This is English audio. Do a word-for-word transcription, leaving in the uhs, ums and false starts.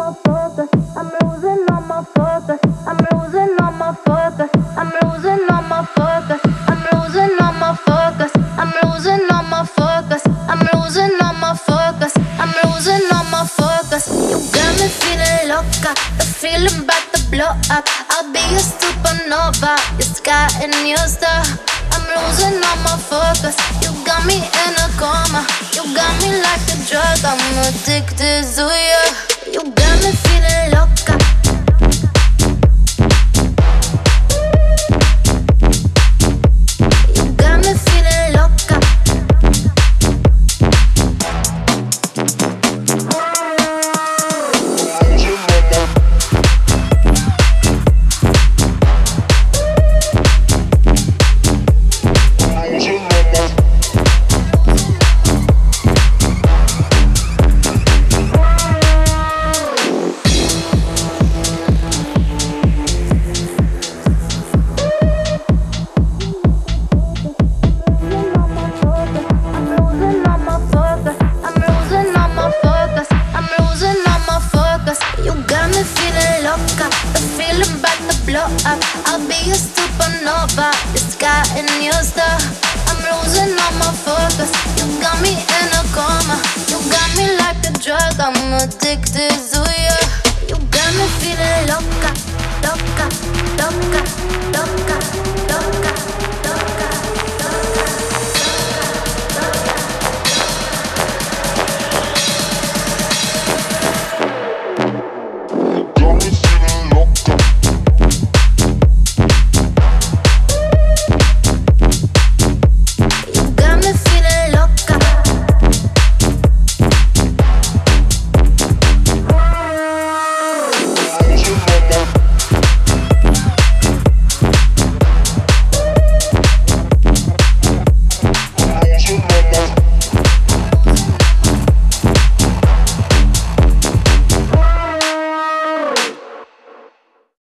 my focus. I'm losing all my focus. I'm losing all my focus. I'm losing all my focus. I'm losing all my focus. I'm losing all my focus. I'm losing all my focus. I'm losing all my focus. You got me feeling loca. The feeling about to blow up. I'll be a supernova. Your sky and your star. I'm losing all my focus. You got me in a coma. You got me like a drug. I'm addicted to you. You got me feeling loca. You got me feeling loca. I'll be a supernova, your sky and your star. I'm losing all my focus. You got me in a coma. You got me like a drug. I'm addicted to you. You got me feeling loca, loca, loca, loca.